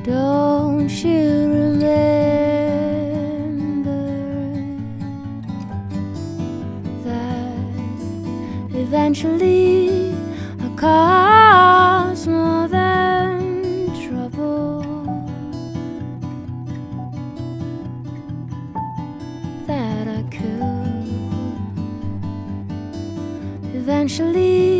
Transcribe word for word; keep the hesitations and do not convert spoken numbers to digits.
Don't you remember that eventually I caused more than trouble, that I could eventually